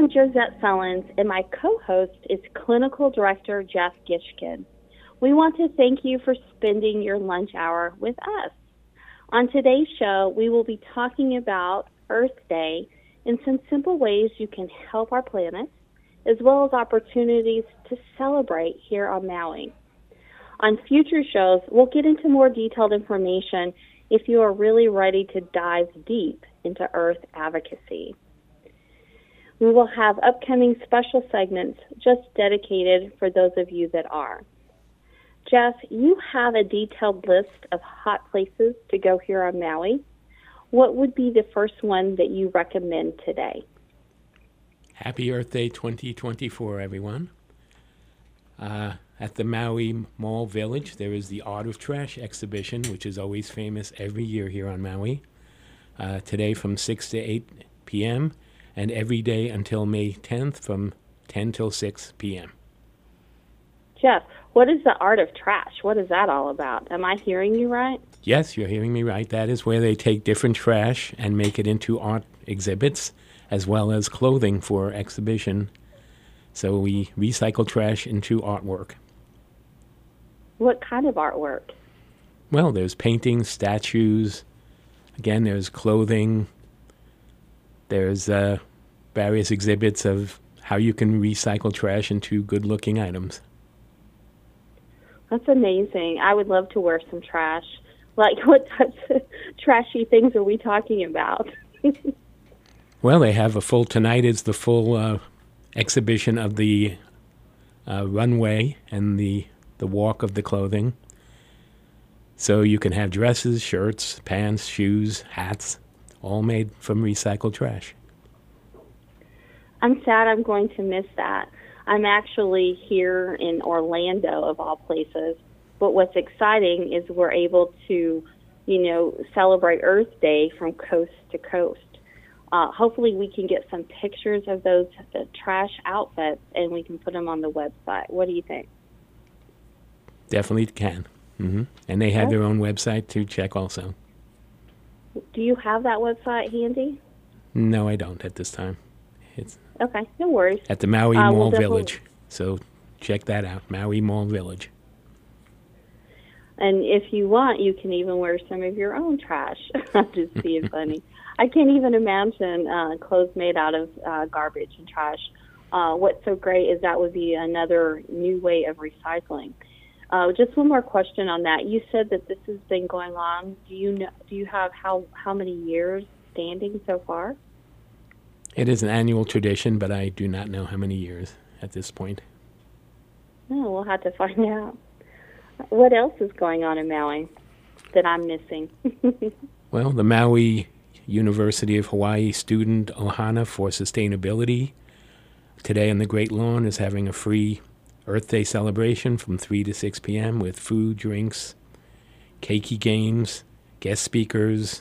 I'm Josette Sullins, and my co-host is Clinical Director Jeff Gishkin. We want to thank you for spending your lunch hour with us. On today's show, we will be talking about Earth Day and some simple ways you can help our planet, as well as opportunities to celebrate here on Maui. On future shows, we'll get into more detailed information if you are really ready to dive deep into Earth advocacy. We will have upcoming special segments just dedicated for those of you that are. Jeff, you have a detailed list of hot places to go here on Maui. What would be the first one that you recommend today? Happy Earth Day 2024, everyone. At the Maui Mall Village, there is the Art of Trash exhibition, which is always famous every year here on Maui. Today from 6 to 8 p.m., and every day until May 10th from 10 till 6 p.m. Jeff, what is the Art of Trash? What is that all about? Am I hearing you right? Yes, you're hearing me right. That is where they take different trash and make it into art exhibits, as well as clothing for exhibition. So we recycle trash into artwork. What kind of artwork? Well, there's paintings, statues. Again, there's clothing. There's various exhibits of how you can recycle trash into good-looking items. That's amazing. I would love to wear some trash. Like, what types of trashy things are we talking about? Well, they have tonight is the full exhibition of the runway and the walk of the clothing. So you can have dresses, shirts, pants, shoes, hats, all made from recycled trash. I'm sad I'm going to miss that. I'm actually here in Orlando, of all places. But what's exciting is we're able to, celebrate Earth Day from coast to coast. Hopefully we can get some pictures of those trash outfits and we can put them on the website. What do you think? Definitely can. Mm-hmm. And they have their own website to check also. Do you have that website handy? No, I don't at this time. It's okay, no worries. At the Maui Mall Village. So check that out, Maui Mall Village. And if you want, you can even wear some of your own trash. I'm just being funny. I can't even imagine clothes made out of garbage and trash. What's so great is that would be another new way of recycling. Just one more question on that. You said that this has been going on. Do you have how many years standing so far? It is an annual tradition, but I do not know how many years at this point. No, we'll have to find out. What else is going on in Maui that I'm missing? Well, the Maui University of Hawaii Student Ohana for Sustainability today on the Great Lawn is having a free Earth Day celebration from 3 to 6 p.m. with food, drinks, keiki games, guest speakers.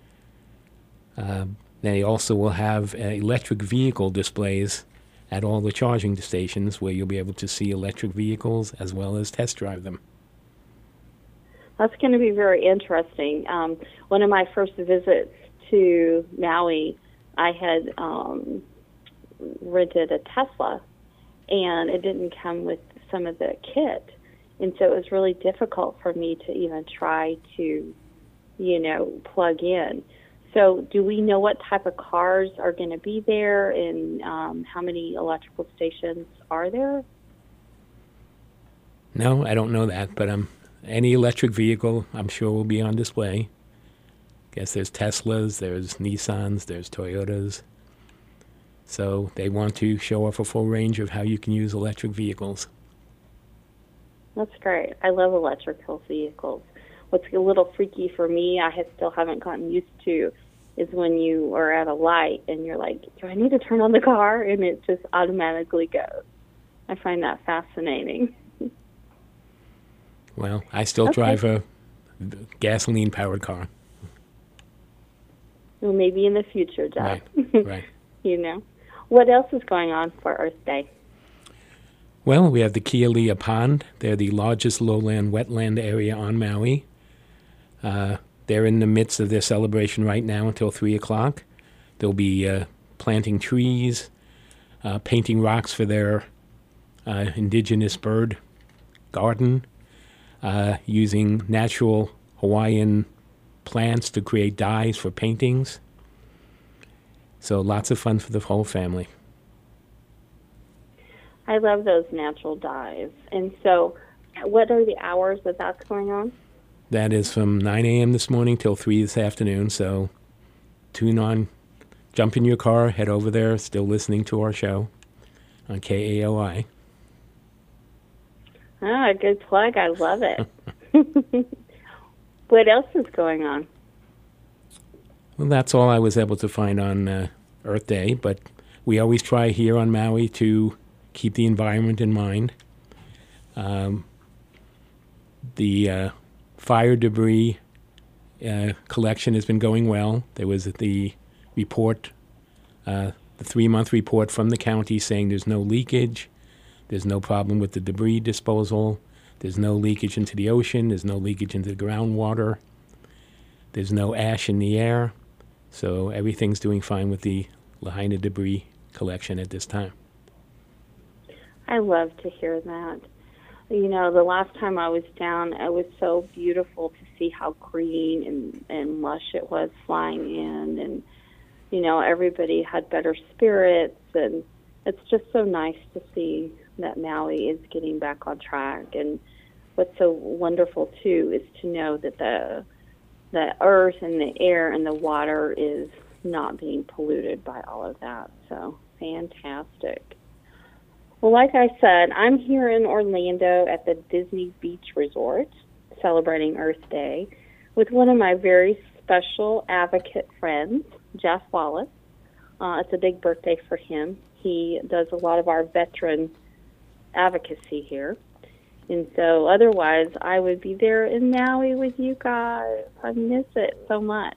They also will have electric vehicle displays at all the charging stations where you'll be able to see electric vehicles as well as test drive them. That's going to be very interesting. One of my first visits to Maui, I had rented a Tesla, and it didn't come with some of the kit. And so it was really difficult for me to even try to, plug in. So do we know what type of cars are going to be there and how many electrical stations are there? No, I don't know that, but any electric vehicle I'm sure will be on display. Guess there's Teslas, there's Nissans, there's Toyotas. So they want to show off a full range of how you can use electric vehicles. That's great. I love electrical vehicles. What's a little freaky for me, still haven't gotten used to, is when you are at a light and you're like, do I need to turn on the car? And it just automatically goes. I find that fascinating. Well, I still drive a gasoline-powered car. Well, maybe in the future, Jeff. Right. What else is going on for Earth Day? Well, we have the Kealia Pond. They're the largest lowland wetland area on Maui. They're in the midst of their celebration right now until 3 o'clock. They'll be planting trees, painting rocks for their indigenous bird garden, using natural Hawaiian plants to create dyes for paintings. So lots of fun for the whole family. I love those natural dyes. And so what are the hours that that's going on? That is from 9 a.m. this morning till 3 this afternoon. So tune on, jump in your car, head over there, still listening to our show on KAOI. Ah, good plug. I love it. What else is going on? Well, that's all I was able to find on Earth Day, but we always try here on Maui to keep the environment in mind. The fire debris collection has been going well. There was the report, the 3-month report from the county saying there's no leakage, there's no problem with the debris disposal, there's no leakage into the ocean, there's no leakage into the groundwater, there's no ash in the air. So everything's doing fine with the Lahaina debris collection at this time. I love to hear that. You know, the last time I was down, it was so beautiful to see how green and lush it was flying in. And, you know, everybody had better spirits. And it's just so nice to see that Maui is getting back on track. And what's so wonderful, too, is to know that the earth and the air and the water is not being polluted by all of that. So fantastic. Well, like I said, I'm here in Orlando at the Disney Beach Resort celebrating Earth Day with one of my very special advocate friends, Jeff Wallace. It's a big birthday for him. He does a lot of our veteran advocacy here. And so otherwise, I would be there in Maui with you guys. I miss it so much.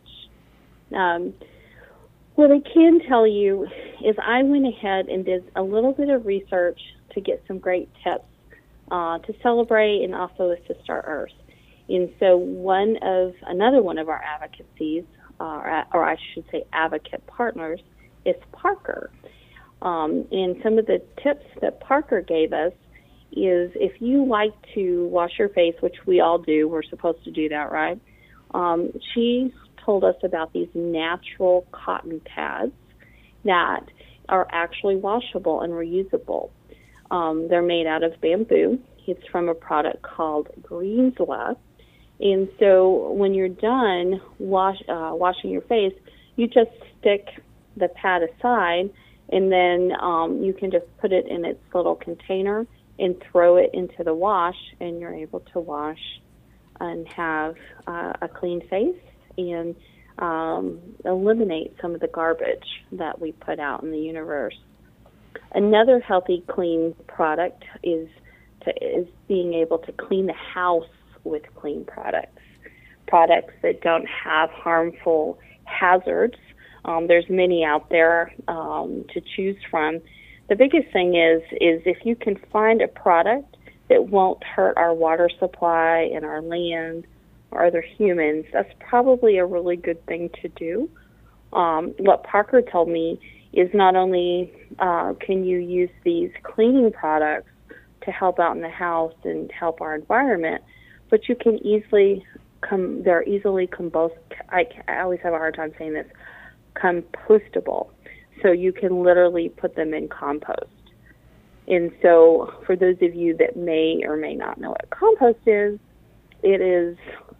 What I can tell you is I went ahead and did a little bit of research to get some great tips to celebrate and also assist our Earth. And so another one of our advocacies, or I should say advocate partners, is Parker. And some of the tips that Parker gave us is if you like to wash your face, which we all do, we're supposed to do that, right? She told us about these natural cotton pads that are actually washable and reusable. They're made out of bamboo. It's from a product called Greensla. And so when you're done washing your face, you just stick the pad aside, and then you can just put it in its little container and throw it into the wash, and you're able to wash and have a clean face and eliminate some of the garbage that we put out in the universe. Another healthy, clean product is being able to clean the house with clean products that don't have harmful hazards. There's many out there to choose from. The biggest thing is if you can find a product that won't hurt our water supply and our land or other humans, that's probably a really good thing to do. What Parker told me is not only can you use these cleaning products to help out in the house and help our environment, but you can they're easily I always have a hard time saying this, compostable. So you can literally put them in compost. And so for those of you that may or may not know what compost is, it is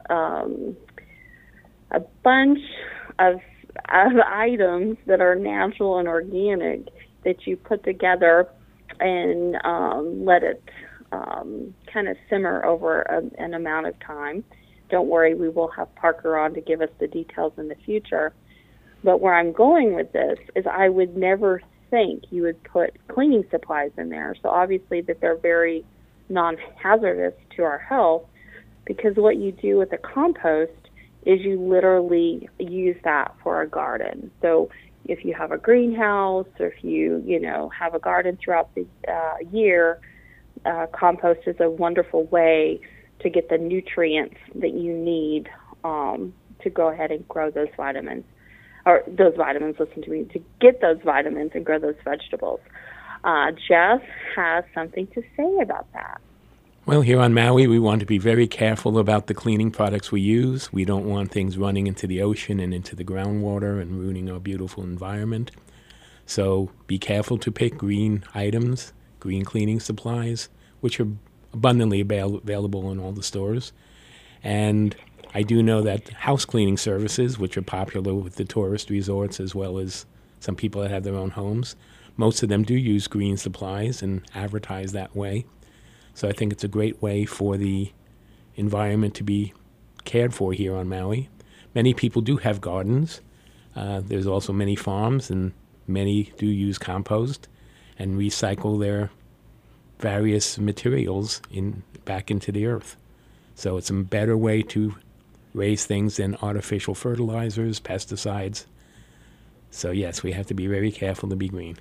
a bunch of items that are natural and organic that you put together and let it kind of simmer over an amount of time. Don't worry, we will have Parker on to give us the details in the future. But where I'm going with this is I would never think you would put cleaning supplies in there. So obviously that they're very non-hazardous to our health, because what you do with the compost is you literally use that for a garden. So if you have a greenhouse or if you have a garden throughout the year, compost is a wonderful way to get the nutrients that you need to go ahead and grow those vitamins. or those vitamins, listen to me, to get those vitamins and grow those vegetables. Jeff has something to say about that. Well, here on Maui, we want to be very careful about the cleaning products we use. We don't want things running into the ocean and into the groundwater and ruining our beautiful environment. So be careful to pick green items, green cleaning supplies, which are abundantly available in all the stores. And I do know that house cleaning services, which are popular with the tourist resorts as well as some people that have their own homes, most of them do use green supplies and advertise that way. So I think it's a great way for the environment to be cared for here on Maui. Many people do have gardens. There's also many farms, and many do use compost and recycle their various materials back into the earth. So it's a better way to raise things than artificial fertilizers, pesticides. So yes, we have to be very careful to be green.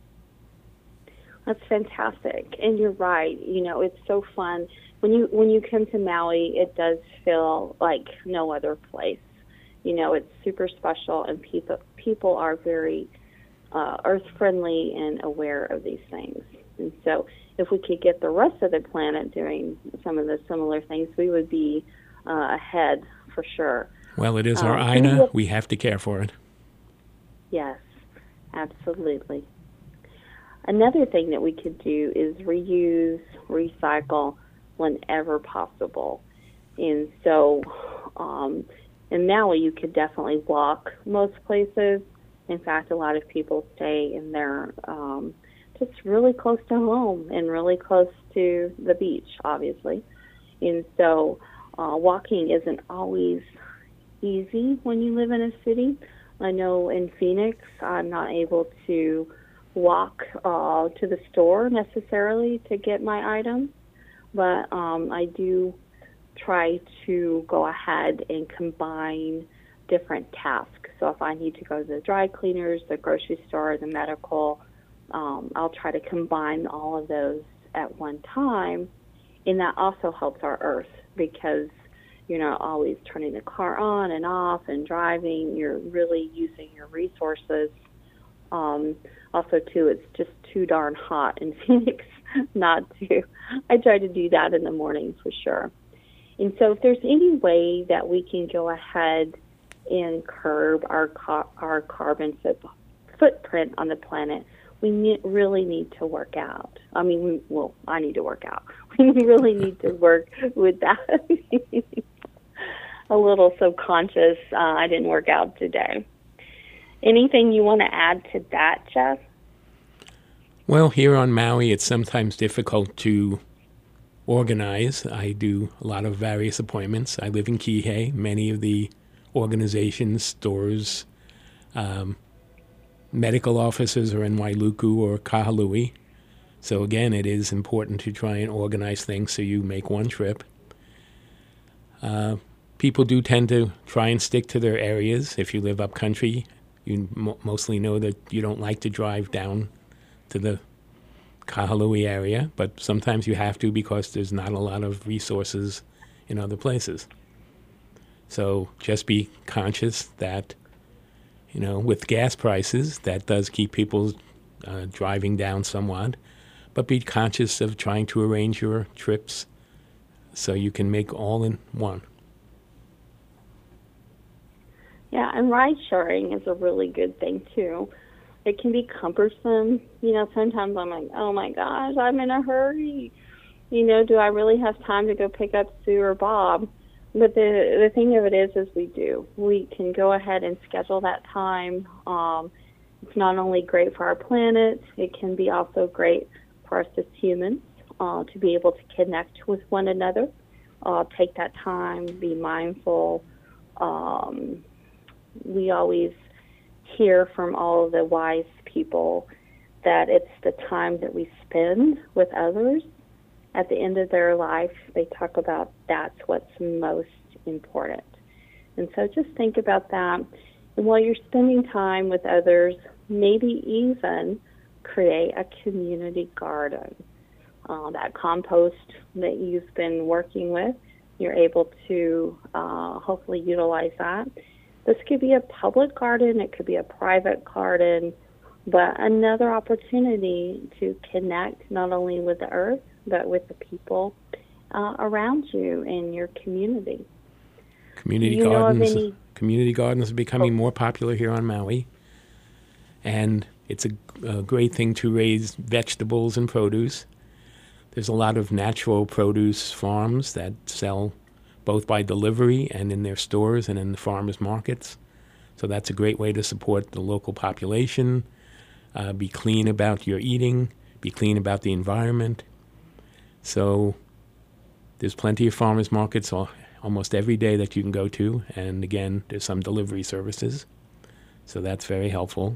That's fantastic, and you're right. It's so fun when you come to Maui. It does feel like no other place. It's super special, and people are very earth friendly and aware of these things. And so, if we could get the rest of the planet doing some of the similar things, we would be ahead for sure. Well, it is our Aina. We have to care for it. Yes, absolutely. Another thing that we could do is reuse, recycle whenever possible. And so in Maui, you could definitely walk most places. In fact, a lot of people stay in their just really close to home and really close to the beach, obviously. And so walking isn't always easy when you live in a city. I know in Phoenix, I'm not able to walk to the store necessarily to get my items, but I do try to go ahead and combine different tasks. So if I need to go to the dry cleaners, the grocery store, the medical, I'll try to combine all of those at one time, and that also helps our earth because you're not always turning the car on and off and driving. You're really using your resources. Also, too, it's just too darn hot in Phoenix not to. I try to do that in the morning for sure. And so if there's any way that we can go ahead and curb our carbon footprint on the planet, we really need to work out. I mean, I need to work out. We really need to work with that. A little subconscious, I didn't work out today. Anything you want to add to that, Jeff? Well, here on Maui, it's sometimes difficult to organize. I do a lot of various appointments. I live in Kihei. Many of the organizations, stores, medical offices are in Wailuku or Kahului. So again, it is important to try and organize things so you make one trip. People do tend to try and stick to their areas. If you live up country, you mostly know that you don't like to drive down to the Kahului area, but sometimes you have to because there's not a lot of resources in other places. So just be conscious that, with gas prices, that does keep people driving down somewhat, but be conscious of trying to arrange your trips so you can make all in one. Yeah, and ride sharing is a really good thing too. It can be cumbersome. Sometimes I'm like, oh my gosh, I'm in a hurry. Do I really have time to go pick up Sue or Bob? But the thing of it is we do. We can go ahead and schedule that time. It's not only great for our planet, it can be also great for us as humans to be able to connect with one another. Take that time, be mindful. We always hear from all of the wise people that it's the time that we spend with others at the end of their life. They talk about that's what's most important. And so just think about that. And while you're spending time with others, maybe even create a community garden. That compost that you've been working with, you're able to hopefully utilize that. This could be a public garden, it could be a private garden, but another opportunity to connect not only with the earth, but with the people around you in your community. Community gardens are becoming more popular here on Maui, and it's a great thing to raise vegetables and produce. There's a lot of natural produce farms that sell both by delivery and in their stores and in the farmers markets. So that's a great way to support the local population, be clean about your eating, be clean about the environment. So there's plenty of farmers markets almost every day that you can go to. And again, there's some delivery services. So that's very helpful.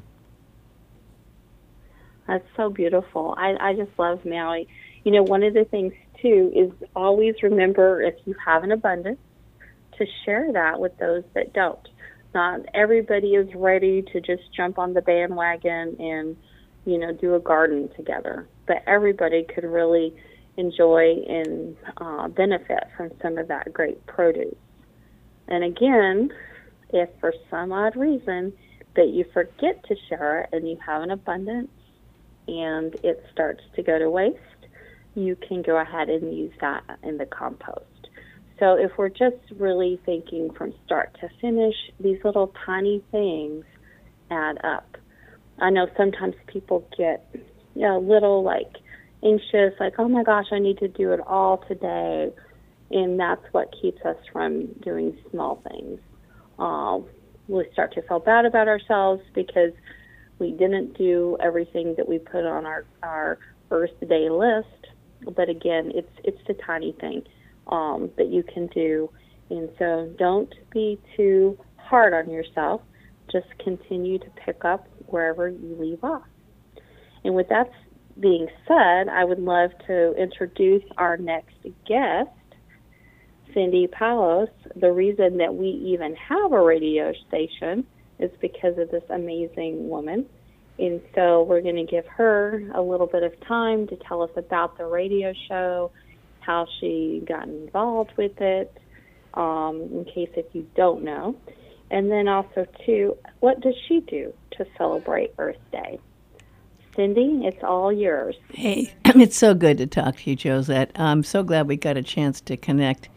That's so beautiful. I just love Maui. One of the things, too, is always remember, if you have an abundance, to share that with those that don't. Not everybody is ready to just jump on the bandwagon and, do a garden together. But everybody could really enjoy and benefit from some of that great produce. And again, if for some odd reason that you forget to share it and you have an abundance and it starts to go to waste, you can go ahead and use that in the compost. So if we're just really thinking from start to finish, these little tiny things add up. I know sometimes people get a little anxious, oh my gosh, I need to do it all today. And that's what keeps us from doing small things. We start to feel bad about ourselves because we didn't do everything that we put on our Earth Day list. But again, it's the tiny thing that you can do. And so don't be too hard on yourself. Just continue to pick up wherever you leave off. And with that being said, I would love to introduce our next guest, Cindy Palos. The reason that we even have a radio station is because of this amazing woman. And so we're going to give her a little bit of time to tell us about the radio show, how she got involved with it, in case if you don't know. And then also, too, what does she do to celebrate Earth Day? Cindy, it's all yours. Hey, it's so good to talk to you, Josette. I'm so glad we got a chance to connect.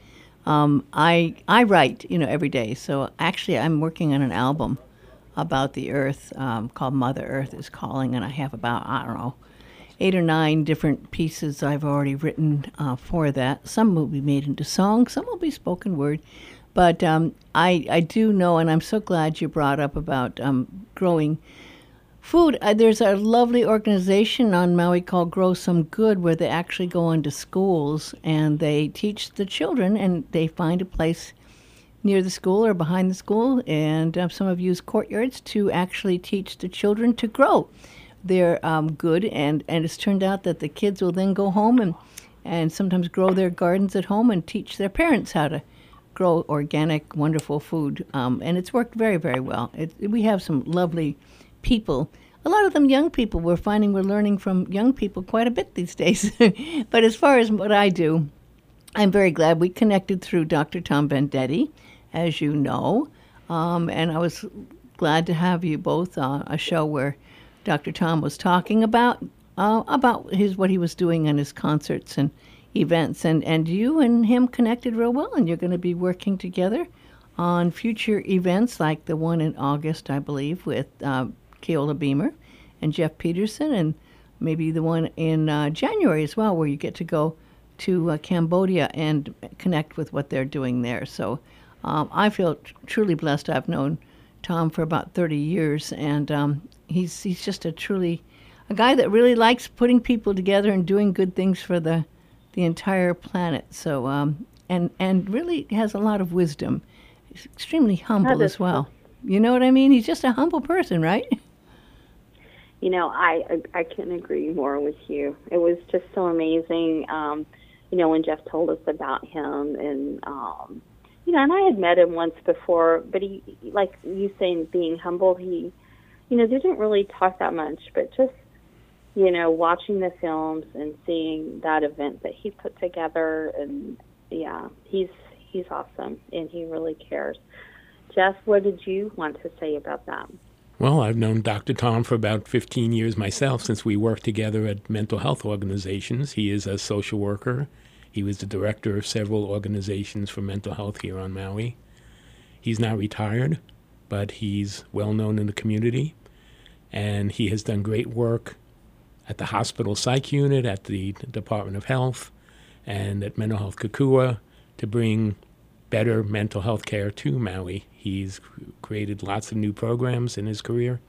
I write, every day. So actually, I'm working on an album about the earth called Mother Earth is Calling, and I have about, 8 or 9 different pieces I've already written for that. Some will be made into songs, some will be spoken word. But I do know, and I'm so glad you brought up about growing food. There's a lovely organization on Maui called Grow Some Good, where they actually go into schools and they teach the children, and they find a place near the school or behind the school, and some have used courtyards to actually teach the children to grow their good. And it's turned out that the kids will then go home and sometimes grow their gardens at home and teach their parents how to grow organic, wonderful food. And it's worked very, very well. We have some lovely people. A lot of them young people. We're finding we're learning from young people quite a bit these days. But as far as what I do, I'm very glad we connected through Dr. Tom Vendetti, as you know. And I was glad to have you both on a show where Dr. Tom was talking about what he was doing in his concerts and events. And you and him connected real well, and you're going to be working together on future events like the one in August, I believe, with Keola Beamer and Jeff Peterson, and maybe the one in January as well, where you get to go to Cambodia and connect with what they're doing there. So I feel truly blessed. I've known Tom for about 30 years, and he's just a guy that really likes putting people together and doing good things for the entire planet. So and really has a lot of wisdom. He's extremely humble as well. You know what I mean? He's just a humble person, right? I couldn't agree more with you. It was just so amazing, when Jeff told us about him. And, and I had met him once before, but he, like you saying, being humble, he, didn't really talk that much, but just, watching the films and seeing that event that he put together. And, yeah, he's awesome, and he really cares. Jeff, what did you want to say about that? Well, I've known Dr. Tom for about 15 years myself since we worked together at mental health organizations. He is a social worker. He was the director of several organizations for mental health here on Maui. He's now retired, but he's well known in the community, and he has done great work at the hospital psych unit, at the Department of Health, and at Mental Health Kokua to bring better mental health care to Maui. He's created lots of new programs in his career,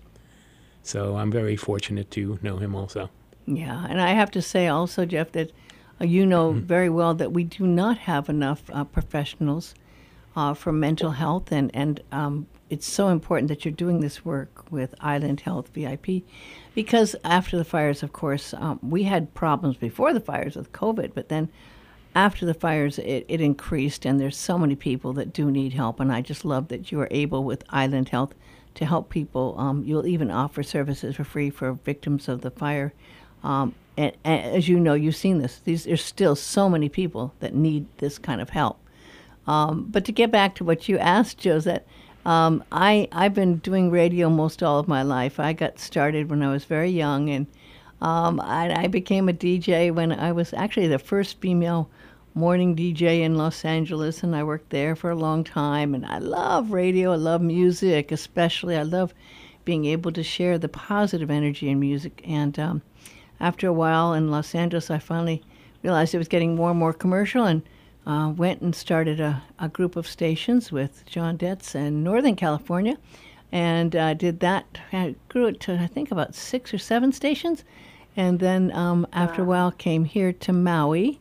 so I'm very fortunate to know him also. Yeah, and I have to say also, Jeff, that you know very well that we do not have enough professionals for mental health, and it's so important that you're doing this work with Island Health VIP, because after the fires, of course, we had problems before the fires with COVID, but then after the fires, it increased, and there's so many people that do need help, and I just love that you are able with Island Health to help people. You'll even offer services for free for victims of the fire. And as you know, you've seen this. There's still so many people that need this kind of help. But to get back to what you asked, Josette, I've been doing radio most all of my life. I got started when I was very young, and I became a DJ when I was actually the first female morning DJ in Los Angeles, and I worked there for a long time. And I love radio. I love music, especially. I love being able to share the positive energy in music. And after a while in Los Angeles, I finally realized it was getting more and more commercial, and went and started a group of stations with John Detz in Northern California, and did that. I grew it to, I think, about 6 or 7 stations, and then after a while came here to Maui,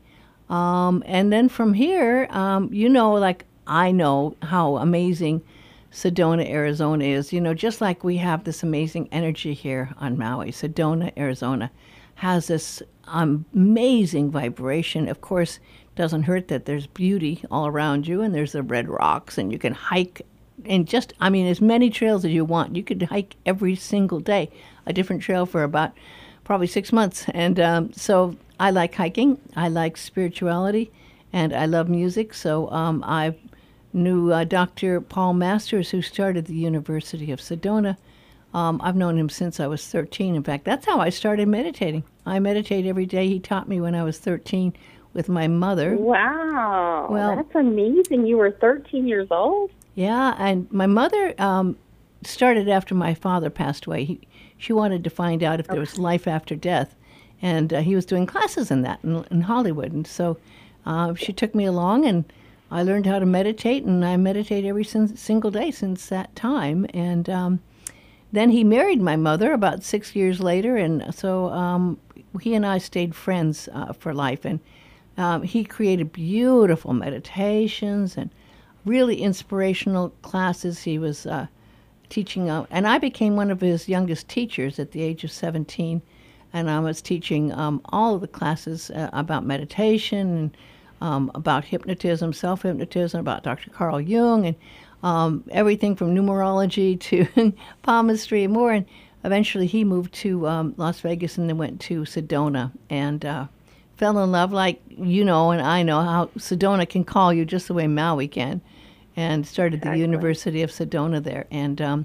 and then from here, you know, like I know how amazing Sedona, Arizona is. You know, just like we have this amazing energy here on Maui, Sedona, Arizona has this amazing vibration. Of course, doesn't hurt that there's beauty all around you, and there's the red rocks, and you can hike, and just, I mean, as many trails as you want. You could hike every single day, a different trail for about probably 6 months. And so I like hiking, I like spirituality, and I love music. So I knew Dr. Paul Masters, who started the University of Sedona. I've known him since I was 13. In fact, that's how I started meditating. I meditate every day. He taught me when I was 13 with my mother. Wow. Well, that's amazing. You were 13 years old? Yeah, and my mother started after my father passed away. She wanted to find out if there was life after death, and he was doing classes in that in Hollywood. And so she took me along, and I learned how to meditate, and I meditate every single day since that time. And then he married my mother about 6 years later, and so he and I stayed friends for life. And he created beautiful meditations and really inspirational classes. He was teaching, and I became one of his youngest teachers at the age of 17, and I was teaching all of the classes about meditation and about hypnotism, self-hypnotism, about Dr. Carl Jung, and everything from numerology to palmistry and more. And eventually he moved to Las Vegas and then went to Sedona, and fell in love, like you know and I know how Sedona can call you just the way Maui can, and started the University of Sedona there. And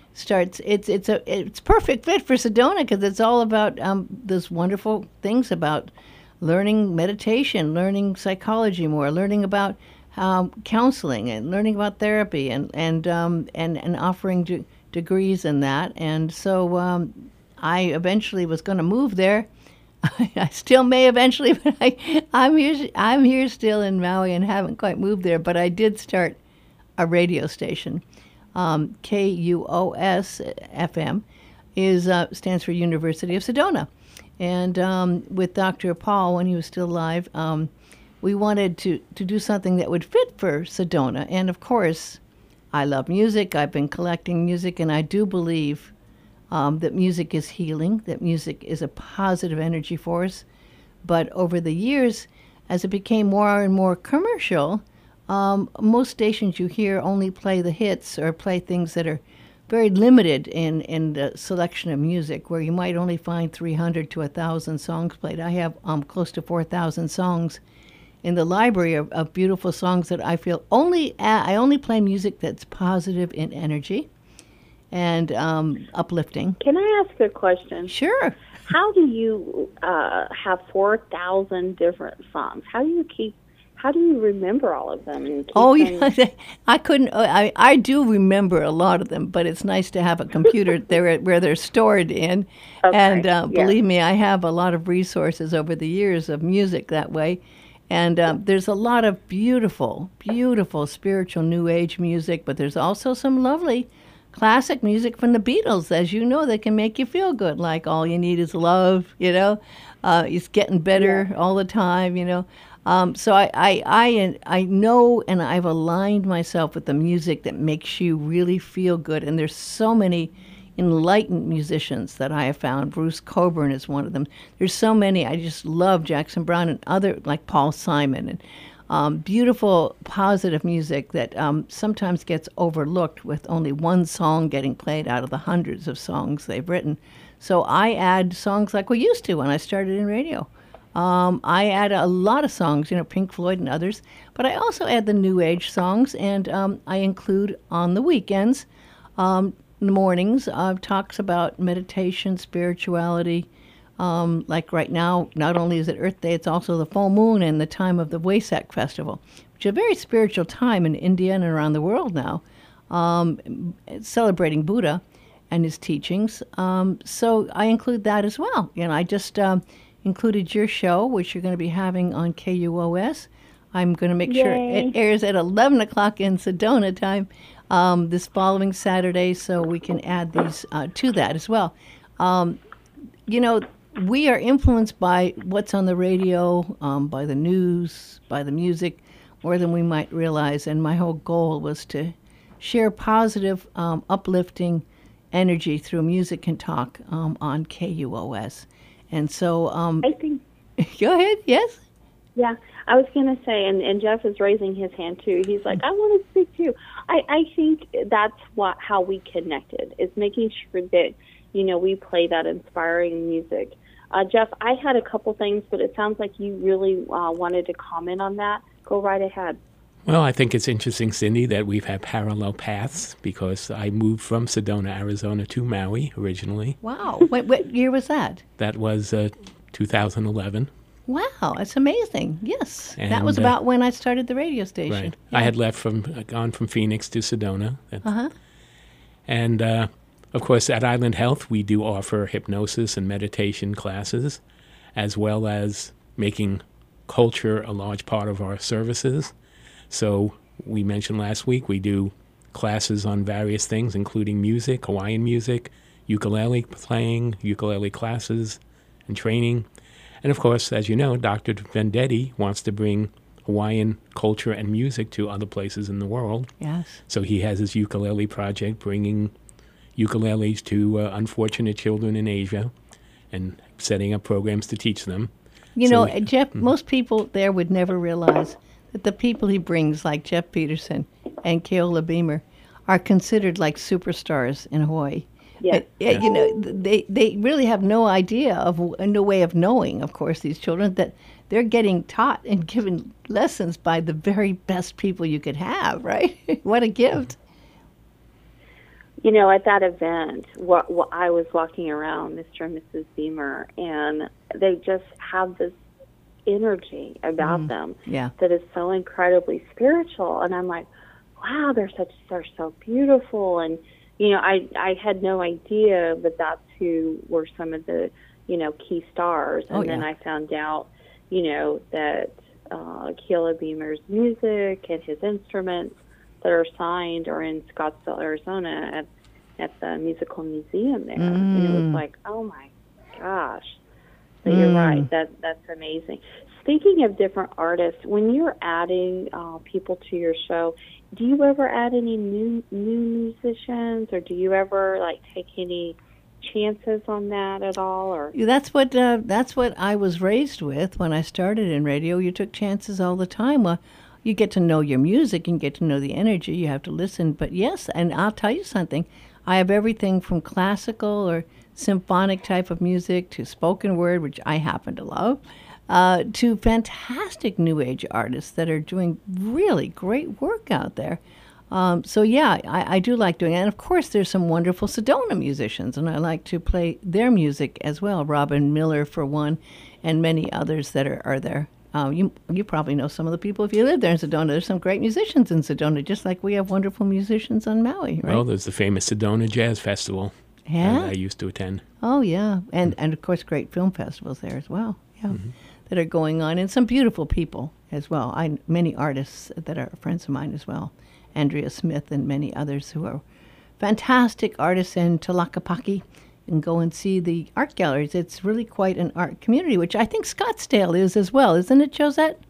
it's perfect fit for Sedona because it's all about those wonderful things about learning meditation, learning psychology more, learning about counseling, and learning about therapy, and offering degrees in that. And so I eventually was going to move there. I still may eventually, but I'm here still in Maui and haven't quite moved there. But I did start a radio station. KUOS FM stands for University of Sedona. And with Dr. Paul, when he was still alive, we wanted to do something that would fit for Sedona. And of course, I love music. I've been collecting music, and I do believe that music is healing, that music is a positive energy force. But over the years, as it became more and more commercial, most stations you hear only play the hits or play things that are very limited in the selection of music, where you might only find 300 to 1,000 songs played. I have close to 4,000 songs in the library of beautiful songs that I feel I only play music that's positive in energy and uplifting. Can I ask a question? Sure. How do you have 4,000 different songs? How do you remember all of them? And keep them? Yeah, I couldn't. I do remember a lot of them, but it's nice to have a computer there where they're stored in. Okay, And yeah. believe me, I have a lot of resources over the years of music that way. And there's a lot of beautiful, beautiful spiritual New Age music, but there's also some lovely classic music from the Beatles, as you know, that can make you feel good, like All You Need Is Love, it's getting better all the time, So I know, and I've aligned myself with the music that makes you really feel good. And there's so many enlightened musicians that I have found. Bruce Coburn is one of them. There's so many. I just love Jackson Browne and other, like Paul Simon, and beautiful, positive music that sometimes gets overlooked with only one song getting played out of the hundreds of songs they've written. So I add songs like we used to when I started in radio. I add a lot of songs, Pink Floyd and others, but I also add the New Age songs, and I include on the weekends, in the mornings, talks about meditation, spirituality. Like right now, not only is it Earth Day, it's also the full moon and the time of the Wesak Festival, which is a very spiritual time in India and around the world now, celebrating Buddha and his teachings. So I include that as well. I just included your show, which you're going to be having on KUOS. I'm going to make sure it airs at 11 o'clock in Sedona time this following Saturday, so we can add these to that as well. We are influenced by what's on the radio, by the news, by the music, more than we might realize. And my whole goal was to share positive, uplifting energy through music and talk on KUOS. And so, I think. Go ahead. Yes. Yeah, I was going to say, and Jeff is raising his hand too. He's like, I want to speak too. I think that's how we connected, is making sure that we play that inspiring music. Jeff, I had a couple things, but it sounds like you really wanted to comment on that. Go right ahead. Well, I think it's interesting, Cindy, that we've had parallel paths, because I moved from Sedona, Arizona to Maui originally. Wow. What year was that? That was 2011. Wow, that's amazing. Yes. And, that was about when I started the radio station. Right. Yeah. I had gone from Phoenix to Sedona. And, of course, at Island Health, we do offer hypnosis and meditation classes, as well as making culture a large part of our services. So we mentioned last week we do classes on various things, including music, Hawaiian music, ukulele playing, ukulele classes and training. And, of course, as you know, Dr. Vendetti wants to bring Hawaiian culture and music to other places in the world. Yes. So he has his ukulele project, bringing ukuleles to unfortunate children in Asia and setting up programs to teach them. Jeff, most people there would never realize that the people he brings, like Jeff Peterson and Keola Beamer, are considered like superstars in Hawaii. Yeah. They really have no idea no way of knowing, of course, these children, that they're getting taught and given lessons by the very best people you could have, right? What a gift. At that event, I was walking around, Mr. and Mrs. Beamer, and they just have this energy about them that is so incredibly spiritual. And I'm like, wow, they're so beautiful. And I had no idea that that's who were some of the key stars. And then I found out that Keola Beamer's music and his instruments that are signed are in Scottsdale, Arizona at the Musical Museum there. And it was like, oh my gosh. But you're right, that's amazing. Speaking of different artists, when you're adding people to your show, do you ever add any new musicians, or do you ever take any chances on that at all? Or that's what I was raised with when I started in radio. You took chances all the time. Well, you get to know your music and get to know the energy. You have to listen. But yes, and I'll tell you something. I have everything from classical or symphonic type of music to spoken word, which I happen to love, to fantastic New Age artists that are doing really great work out there. So yeah, I do like doing it. And of course, there's some wonderful Sedona musicians, and I like to play their music as well. Robin Miller, for one, and many others that are there. You probably know some of the people if you live there in Sedona. There's some great musicians in Sedona, just like we have wonderful musicians on Maui, right? Well, there's the famous Sedona Jazz Festival Yeah. that I used to attend. Oh, yeah. And of course, great film festivals there as well. Yeah. That are going on. And some beautiful people as well. Many artists that are friends of mine as well. Andrea Smith and many others who are fantastic artists in Tlaquepaque. You can go and see the art galleries. It's really quite an art community, which I think Scottsdale is as well. Isn't it, Josette?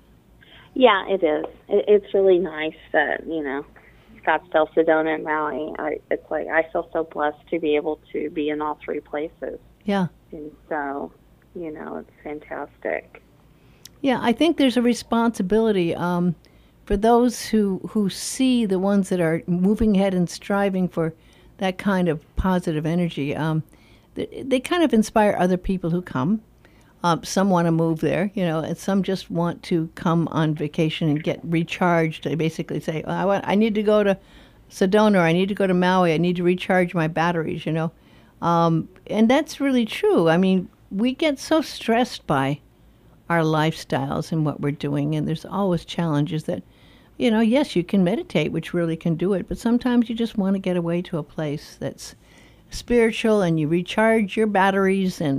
Yeah, it is. It's really nice that, Scottsdale, Sedona, and Maui. It's like I feel so blessed to be able to be in all three places. Yeah. And so, it's fantastic. Yeah, I think there's a responsibility for those who see the ones that are moving ahead and striving for that kind of positive energy. They kind of inspire other people who come. Some want to move there, and some just want to come on vacation and get recharged. They basically say, I need to go to Sedona, or I need to go to Maui, I need to recharge my batteries, And that's really true. I mean, we get so stressed by our lifestyles and what we're doing, and there's always challenges that, yes, you can meditate, which really can do it, but sometimes you just want to get away to a place that's spiritual, and you recharge your batteries, and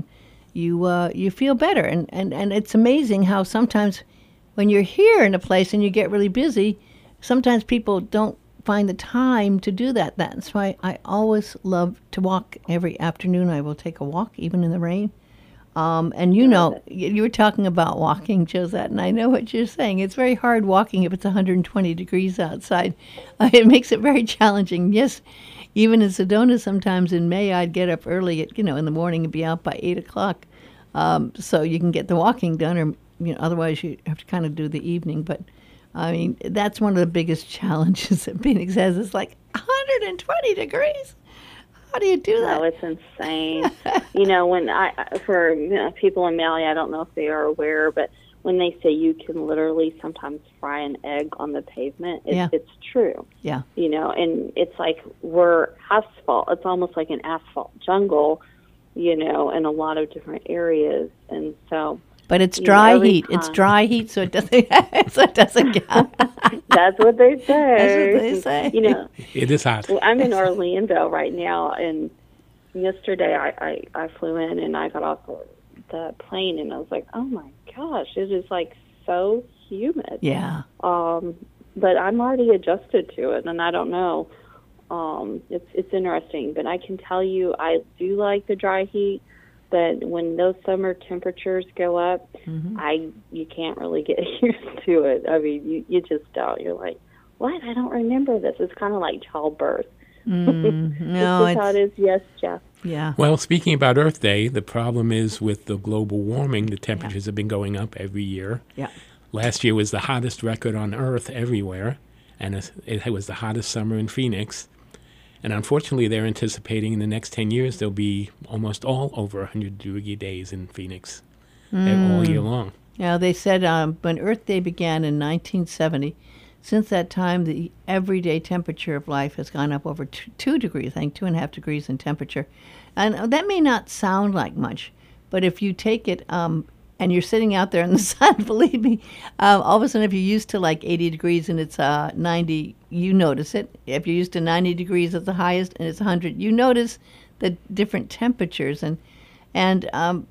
you feel better. And it's amazing how sometimes when you're here in a place and you get really busy, sometimes people don't find the time to do that. That's why I always love to walk. Every afternoon I will take a walk, even in the rain. And you were talking about walking, Josette, and I know what you're saying. It's very hard walking if it's 120 degrees outside. It makes it very challenging. Yes, even in Sedona, sometimes in May, I'd get up early, in the morning and be out by 8 o'clock, so you can get the walking done, or otherwise you have to kind of do the evening. But I mean, that's one of the biggest challenges that Phoenix has. It's like 120 degrees. How do you do that? Oh, it's insane. For people in Maui, I don't know if they are aware, but when they say you can literally sometimes fry an egg on the pavement, it's true. Yeah. And it's like we're asphalt. It's almost like an asphalt jungle, in a lot of different areas. And so... But it's dry heat. It's dry heat, so it doesn't. That's what they say. That's what they say. It is hot. Well, I'm in Orlando right now, and yesterday I flew in and I got off the plane, and I was like, oh my gosh, it is like so humid. Yeah. But I'm already adjusted to it, and I don't know. It's interesting, but I can tell you, I do like the dry heat. But when those summer temperatures go up, you can't really get used to it. I mean, you just don't. You're like, what? I don't remember this. It's kind of like childbirth. No, it's how it is. Yes, Jeff. Yeah. Well, speaking about Earth Day, the problem is with the global warming, the temperatures have been going up every year. Yeah. Last year was the hottest record on Earth everywhere, and it was the hottest summer in Phoenix. And unfortunately, they're anticipating in the next 10 years there'll be almost all over 100-degree days in Phoenix all year long. Yeah, they said when Earth Day began in 1970, since that time, the everyday temperature of life has gone up over 2 degrees, I think 2.5 degrees in temperature. And that may not sound like much, but if you take it and you're sitting out there in the sun, believe me, all of a sudden if you're used to like 80 degrees and it's 90, you notice it. If you're used to 90 degrees at the highest and it's 100, you notice the different temperatures. And like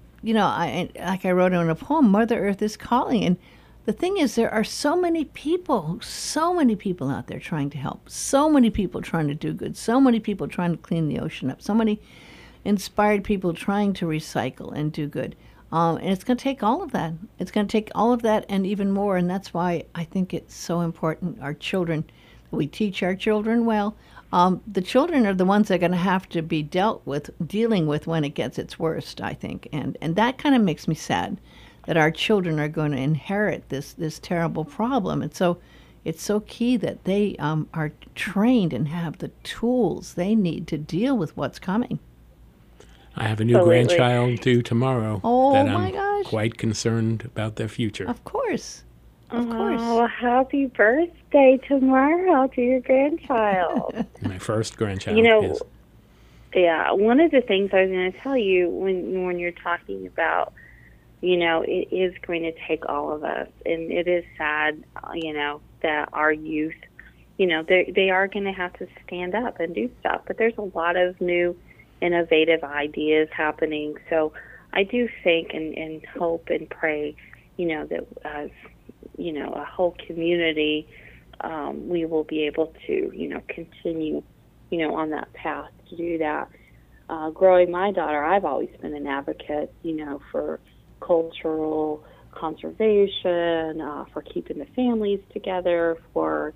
I wrote in a poem, Mother Earth is calling. And the thing is, there are so many people out there trying to help, so many people trying to do good, so many people trying to clean the ocean up, so many inspired people trying to recycle and do good. And it's going to take all of that. It's going to take all of that and even more. And that's why I think it's so important, our children, we teach our children well. The children are the ones that are going to have to be dealing with when it gets its worst, I think. And that kind of makes me sad that our children are going to inherit this terrible problem. And so it's so key that they are trained and have the tools they need to deal with what's coming. I have a new Absolutely. grandchild due tomorrow Oh, that my I'm gosh. quite concerned about their future. Of course. Of Oh, course. well, happy birthday tomorrow to your grandchild. My first grandchild You know, is. yeah, one of the things I was going to tell you when you're talking about, it is going to take all of us, and it is sad, that our youth, they are going to have to stand up and do stuff. But there's a lot of new, innovative ideas happening. So I do think and hope and pray, that as a whole community, we will be able to, continue, on that path to do that. Growing my daughter, I've always been an advocate, for cultural conservation, for keeping the families together, for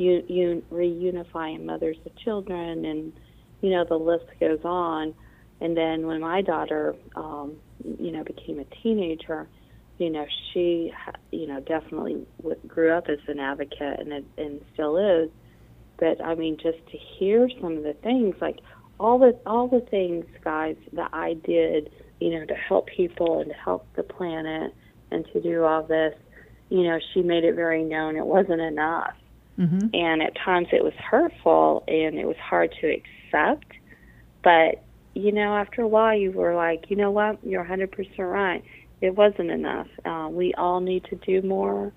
reunifying mothers of children, and, the list goes on. And then when my daughter, became a teenager, she, definitely grew up as an advocate and still is. But I mean, just to hear some of the things, like all the things, guys, that I did, to help people and to help the planet and to do all this, she made it very known it wasn't enough. Mm-hmm. And at times it was hurtful and it was hard to accept. But, after a while you were like, you know what, you're 100% right. It wasn't enough. We all need to do more.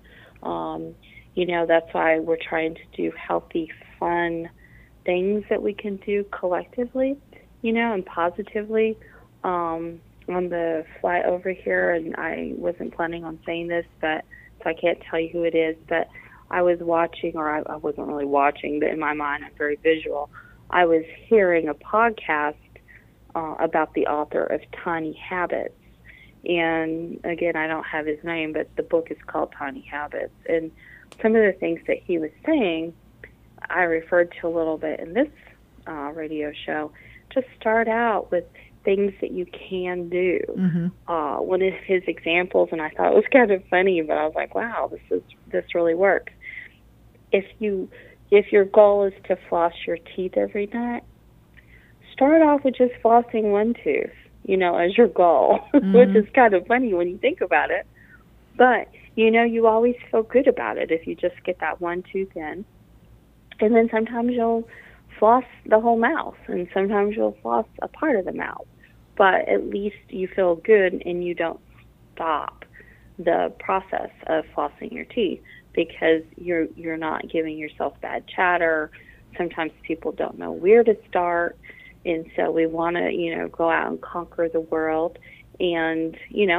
That's why we're trying to do healthy, fun things that we can do collectively, and positively. On the flight over here, and I wasn't planning on saying this, but so I can't tell you who it is, but I was watching, or I wasn't really watching, but in my mind I'm very visual. I was hearing a podcast about the author of Tiny Habits. And again, I don't have his name, but the book is called Tiny Habits. And some of the things that he was saying, I referred to a little bit in this radio show. Just start out with things that you can do. Mm-hmm. One of his examples, and I thought it was kind of funny, but I was like, wow, this really works. If your goal is to floss your teeth every night, start off with just flossing one tooth, as your goal, Mm-hmm. which is kind of funny when you think about it. But, you always feel good about it if you just get that one tooth in. And then sometimes you'll floss the whole mouth, and sometimes you'll floss a part of the mouth. But at least you feel good and you don't stop the process of flossing your teeth because you're not giving yourself bad chatter. Sometimes people don't know where to start. And so we want to, go out and conquer the world. And,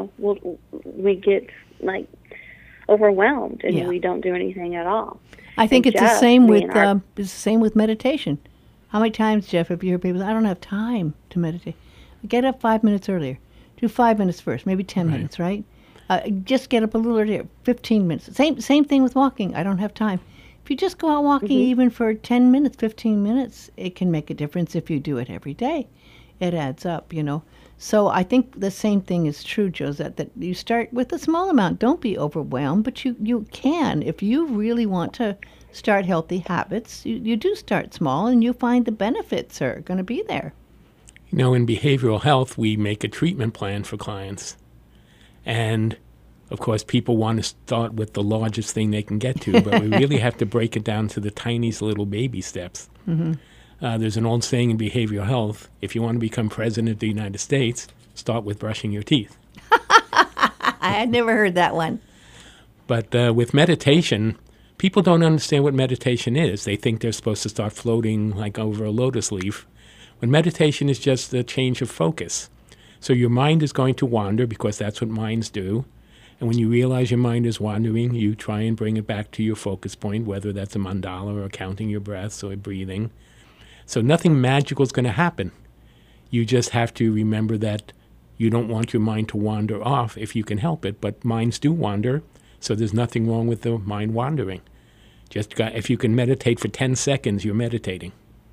we get, like, overwhelmed and we don't do anything at all. I think And it's the Jeff, same me with and it's the same with meditation. How many times, Jeff, have you heard people say, I don't have time to meditate? Get up 5 minutes earlier. Do 5 minutes first, maybe 10 minutes, right? Just get up a little earlier, 15 minutes. Same thing with walking. I don't have time. If you just go out walking even for 10 minutes, 15 minutes, it can make a difference if you do it every day. It adds up, So I think the same thing is true, Josette, that you start with a small amount. Don't be overwhelmed, but you can. If you really want to start healthy habits, you do start small, and you find the benefits are going to be there. In behavioral health, we make a treatment plan for clients. And, of course, people want to start with the largest thing they can get to, but we really have to break it down to the tiniest little baby steps. Mm-hmm. There's an old saying in behavioral health, if you want to become president of the United States, start with brushing your teeth. I had never heard that one. But with meditation, people don't understand what meditation is. They think they're supposed to start floating like over a lotus leaf. When meditation is just a change of focus. So your mind is going to wander because that's what minds do. And when you realize your mind is wandering, you try and bring it back to your focus point, whether that's a mandala or counting your breaths or breathing. So nothing magical is going to happen. You just have to remember that you don't want your mind to wander off if you can help it. But minds do wander, so there's nothing wrong with the mind wandering. If you can meditate for 10 seconds, you're meditating.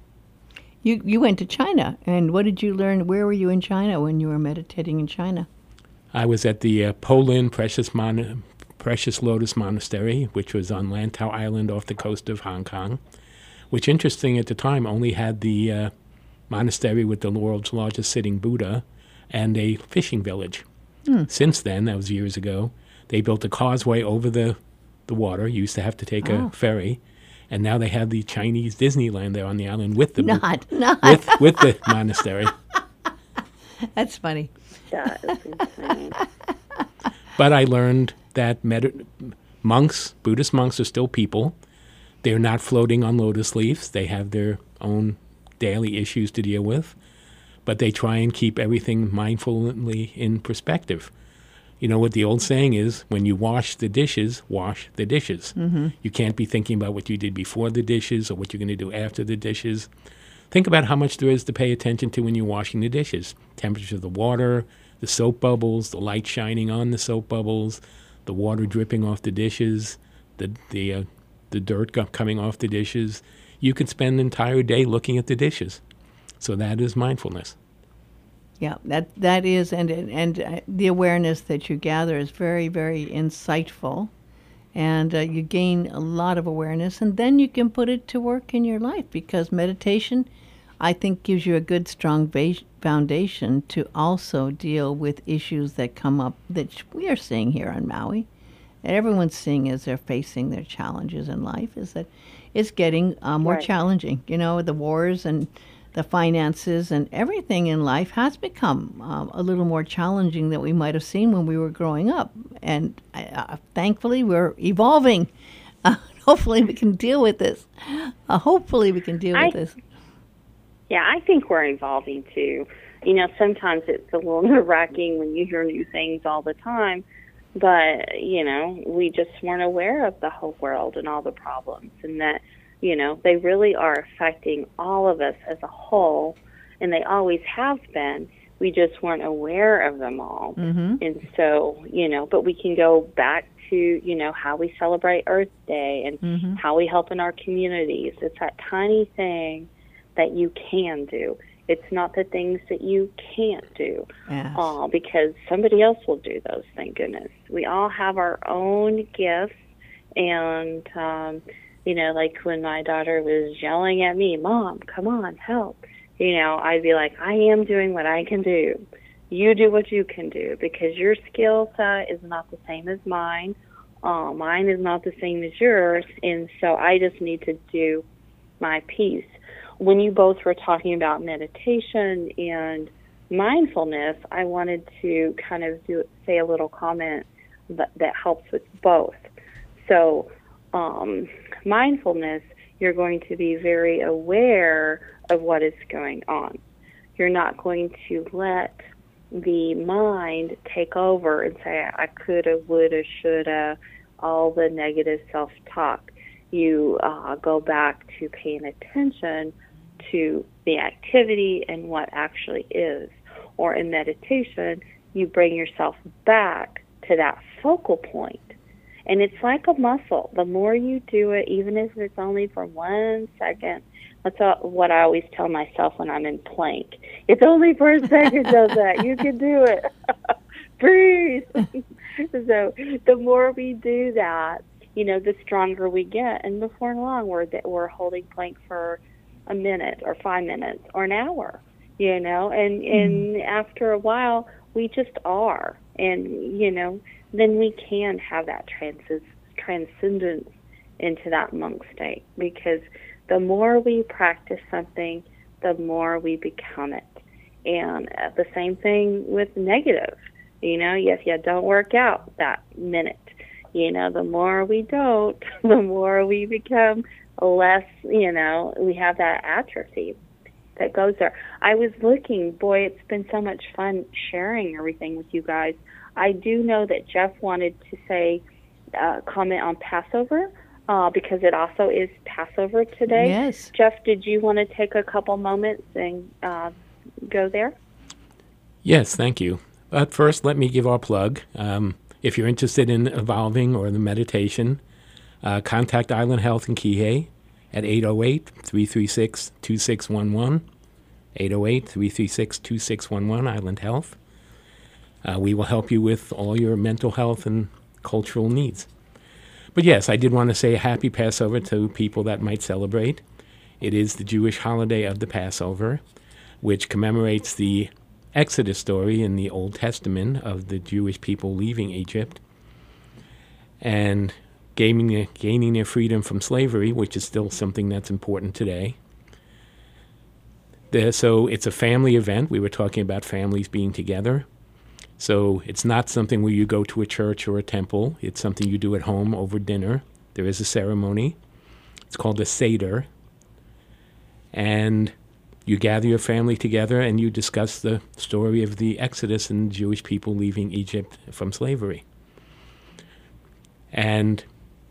You went to China, and what did you learn? Where were you in China when you were meditating in China? I was at the Polin Precious Lotus Monastery, which was on Lantau Island off the coast of Hong Kong, which, interesting at the time, only had the monastery with the world's largest sitting Buddha and a fishing village. Since then, that was years ago, they built a causeway over the water. You used to have to take a ferry. And now they have the Chinese Disneyland there on the island with the with the monastery. That's funny. That is insane. But I learned that Buddhist monks are still people. They're not floating on lotus leaves. They have their own daily issues to deal with. But they try and keep everything mindfully in perspective. You know what the old saying is, when you wash the dishes, wash the dishes. Mm-hmm. You can't be thinking about what you did before the dishes or what you're going to do after the dishes. Think about how much there is to pay attention to when you're washing the dishes. Temperature of the water, the soap bubbles, the light shining on the soap bubbles, the water dripping off the dishes, the dirt coming off the dishes. You could spend an entire day looking at the dishes. So that is mindfulness. Yeah, that is, and the awareness that you gather is very, very insightful, and you gain a lot of awareness, and then you can put it to work in your life, because meditation, I think, gives you a good, strong foundation to also deal with issues that come up that we are seeing here on Maui, and everyone's seeing as they're facing their challenges in life, is that it's getting more challenging. You know, the wars and the finances and everything in life has become a little more challenging than we might have seen when we were growing up. And thankfully, we're evolving. Hopefully, we can deal with this. Yeah, I think we're evolving too. You know, sometimes it's a little nerve-wracking when you hear new things all the time. But, you know, we just weren't aware of the whole world and all the problems, and that, you know, they really are affecting all of us as a whole, and they always have been. We just weren't aware of them all. Mm-hmm. And so, you know, but we can go back to, you know, how we celebrate Earth Day and how we help in our communities. It's that tiny thing that you can do. It's not the things that you can't do, because somebody else will do those, thank goodness. We all have our own gifts, and you know, like when my daughter was yelling at me, "Mom, come on, help." You know, I'd be like, I am doing what I can do. You do what you can do, because your skill set is not the same as mine. Mine is not the same as yours, and so I just need to do my piece. When you both were talking about meditation and mindfulness, I wanted to kind of say a little comment that helps with both. So, mindfulness, you're going to be very aware of what is going on. You're not going to let the mind take over and say, I coulda, woulda, shoulda, all the negative self-talk. You go back to paying attention to the activity and what actually is. Or in meditation, you bring yourself back to that focal point. And it's like a muscle. The more you do it, even if it's only for 1 second, that's what I always tell myself when I'm in plank. It's only for a second, Josette. You can do it. Breathe. So the more we do that, you know, the stronger we get. And before long, we're holding plank for a minute or 5 minutes or an hour, you know. And after a while, we just are. And, you know, then we can have that transcendence into that monk state, because the more we practice something, the more we become it. And the same thing with negative. You know, if you don't work out that minute, you know, the more we don't, the more we become less, you know, we have that atrophy that goes there. I was looking, boy, it's been so much fun sharing everything with you guys. I do know that Jeff wanted to say, comment on Passover, because it also is Passover today. Yes. Jeff, did you want to take a couple moments and go there? Yes, thank you. But first, let me give our plug. If you're interested in evolving or the meditation, contact Island Health in Kihei at 808-336-2611, 808-336-2611, Island Health. We will help you with all your mental health and cultural needs. But yes, I did want to say a happy Passover to people that might celebrate. It is the Jewish holiday of the Passover. which commemorates the Exodus story in the Old Testament of the Jewish people leaving Egypt and gaining their freedom from slavery, which is still something that's important today. So it's a family event. We were talking about families being together. So it's not something where you go to a church or a temple. It's something you do at home over dinner. There is a ceremony. It's called a Seder. And you gather your family together and you discuss the story of the Exodus and Jewish people leaving Egypt from slavery. And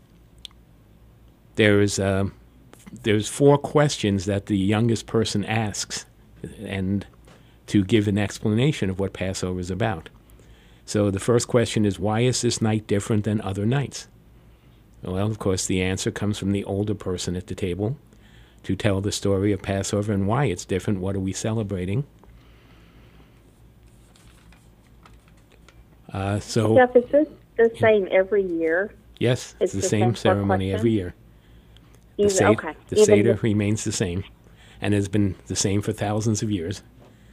there's 4 questions that the youngest person asks and to give an explanation of what Passover is about. So the first question is, why is this night different than other nights? Well, of course, the answer comes from the older person at the table to tell the story of Passover and why it's different. What are we celebrating? Jeff, is this the same every year? Yes, it's the same ceremony every year. The Okay. Seder remains the same and has been the same for thousands of years.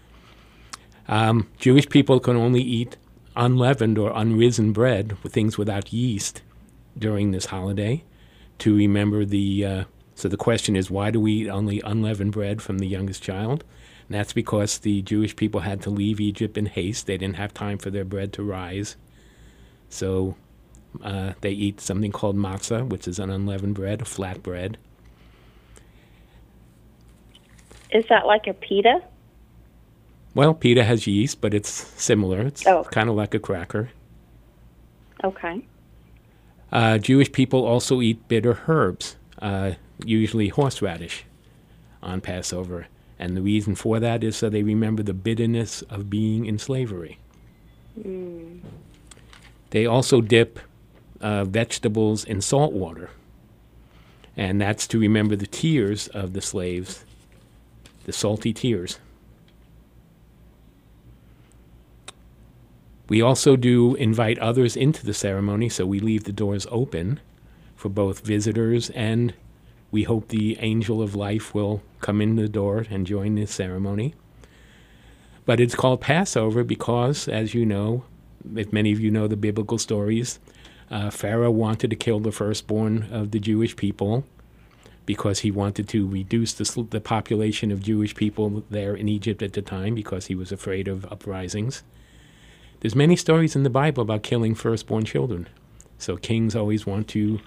Jewish people can only eat unleavened or unrisen bread, with things without yeast, during this holiday to remember so the question is, why do we eat only unleavened bread from the youngest child? And that's because the Jewish people had to leave Egypt in haste. They didn't have time for their bread to rise. So they eat something called matzah, which is an unleavened bread, a flat bread. Is that like a pita? Well, pita has yeast, but it's similar. It's kind of like a cracker. Okay. Jewish people also eat bitter herbs, usually horseradish, on Passover. And the reason for that is so they remember the bitterness of being in slavery. Mm. They also dip vegetables in salt water. And that's to remember the tears of the slaves, the salty tears. We also do invite others into the ceremony, so we leave the doors open for both visitors, and we hope the angel of life will come in the door and join the ceremony. But it's called Passover because, as you know, if many of you know the biblical stories, Pharaoh wanted to kill the firstborn of the Jewish people because he wanted to reduce the population of Jewish people there in Egypt at the time because he was afraid of uprisings. There's many stories in the Bible about killing firstborn children. So kings always want to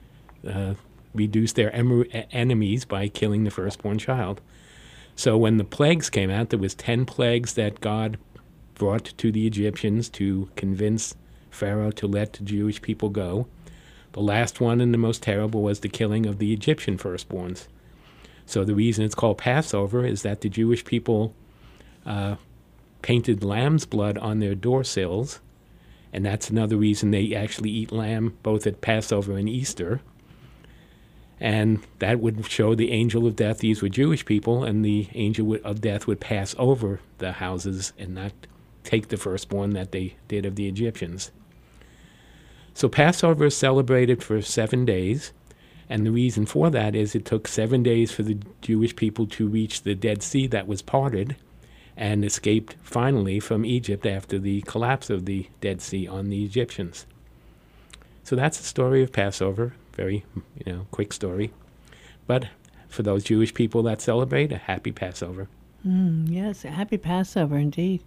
reduce their enemies by killing the firstborn child. So when the plagues came out, there was 10 plagues that God brought to the Egyptians to convince Pharaoh to let the Jewish people go. The last one and the most terrible was the killing of the Egyptian firstborns. So the reason it's called Passover is that the Jewish people painted lamb's blood on their door sills, and that's another reason they actually eat lamb both at Passover and Easter. And that would show the angel of death. These were Jewish people, and the angel of death would pass over the houses and not take the firstborn that they did of the Egyptians. So Passover is celebrated for 7 days, and the reason for that is it took 7 days for the Jewish people to reach the Dead Sea that was parted and escaped finally from Egypt after the collapse of the Dead Sea on the Egyptians. So that's the story of Passover. Very, quick story. But for those Jewish people that celebrate, a happy Passover. Yes, a happy Passover indeed.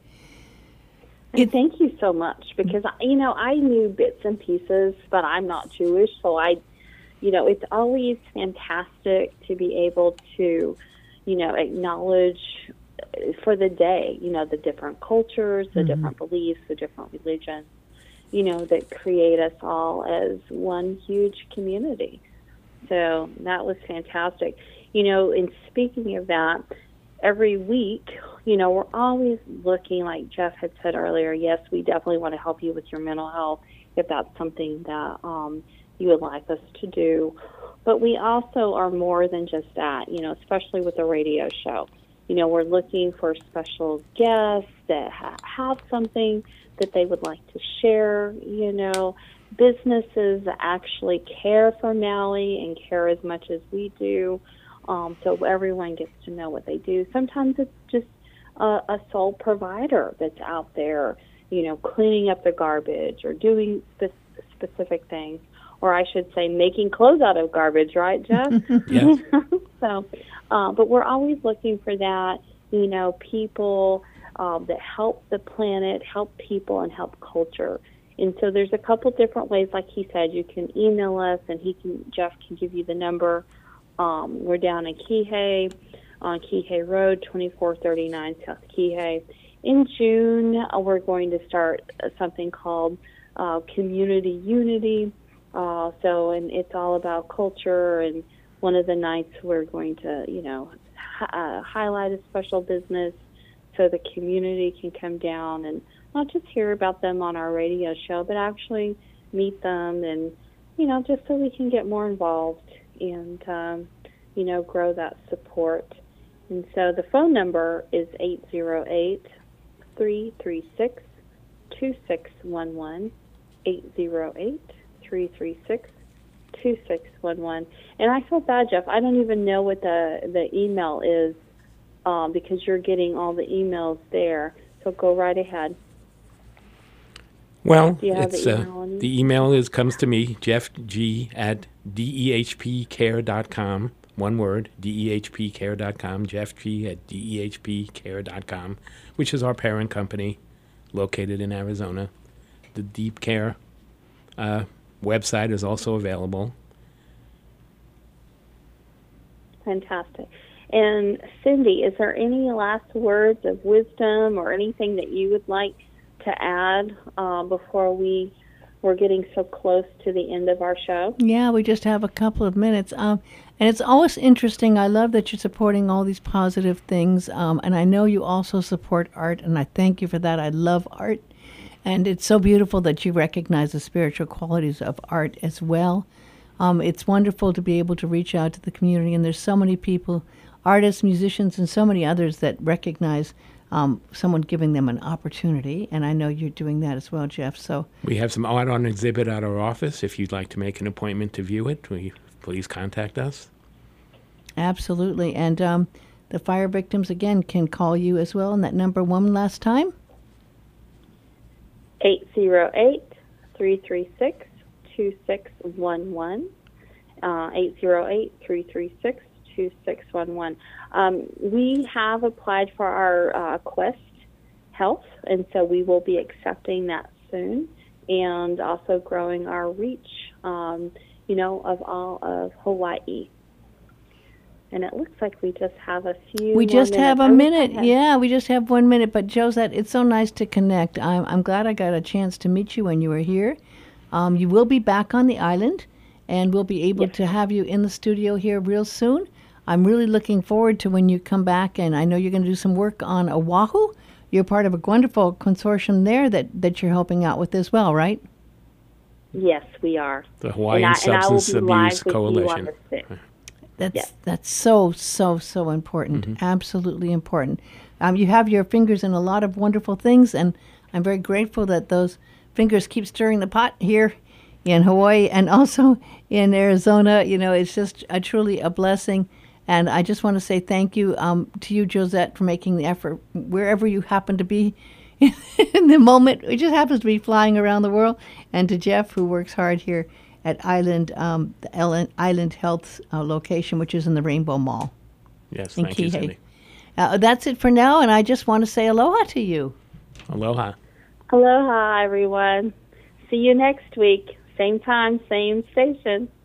And thank you so much, because, I knew bits and pieces, but I'm not Jewish, so it's always fantastic to be able to, acknowledge for the day, the different cultures, the different beliefs, the different religions, that create us all as one huge community. So that was fantastic. And speaking of that, every week, we're always looking, like Jeff had said earlier, yes, we definitely want to help you with your mental health if that's something that you would like us to do. But we also are more than just that, especially with the radio show. We're looking for special guests that have something that they would like to share, businesses that actually care for Maui and care as much as we do, so everyone gets to know what they do. Sometimes it's just a sole provider that's out there, cleaning up the garbage or doing specific things. Or I should say making clothes out of garbage, right, Jeff? Yes. So, but we're always looking for that, people that help the planet, help people, and help culture. And so there's a couple different ways, like he said. You can email us, and Jeff can give you the number. We're down in Kihei, on Kihei Road, 2439 South Kihei. In June, we're going to start something called Community Unity. And it's all about culture, and one of the nights we're going to, highlight a special business so the community can come down and not just hear about them on our radio show, but actually meet them and, just so we can get more involved and, grow that support. And so the phone number is 808-336-2611, 808-336-2611. And I feel bad, Jeff. I don't even know what the email is because you're getting all the emails there. So go right ahead. Well, it's the email comes to me, jeffg@dehpcare.com. One word, dehpcare.com, jeffg@dehpcare.com, which is our parent company located in Arizona. The Deep Care website is also available. Fantastic. And Cindy, is there any last words of wisdom or anything that you would like to add before we're getting so close to the end of our show? Yeah, we just have a couple of minutes. And it's always interesting. I love that you're supporting all these positive things. And I know you also support art, and I thank you for that. I love art. And it's so beautiful that you recognize the spiritual qualities of art as well. It's wonderful to be able to reach out to the community. And there's so many people, artists, musicians, and so many others that recognize someone giving them an opportunity, and I know you're doing that as well, Jeff. So we have some art on exhibit at our office. If you'd like to make an appointment to view it, please contact us. Absolutely. And the fire victims, again, can call you as well. And that number one last time? 808-336-2611. 808-336-2611. We have applied for our Quest Health, and so we will be accepting that soon, and also growing our reach, of all of Hawaii. And it looks like we just have a few. We just have a minute. Yeah, we just have 1 minute. But Josette, it's so nice to connect. I'm glad I got a chance to meet you when you were here. You will be back on the island, and we'll be able to have you in the studio here real soon. I'm really looking forward to when you come back, and I know you're going to do some work on Oahu. You're part of a wonderful consortium there that you're helping out with as well, right? Yes, we are. The Hawaiian Substance Abuse Coalition. That's so important. Mm-hmm. Absolutely important. You have your fingers in a lot of wonderful things, and I'm very grateful that those fingers keep stirring the pot here in Hawaii and also in Arizona. It's just truly a blessing. And I just want to say thank you to you, Josette, for making the effort wherever you happen to be in the moment. It just happens to be flying around the world. And to Jeff, who works hard here at the Island Health location, which is in the Rainbow Mall. Yes, thank you, Cindy. That's it for now, and I just want to say aloha to you. Aloha. Aloha, everyone. See you next week. Same time, same station.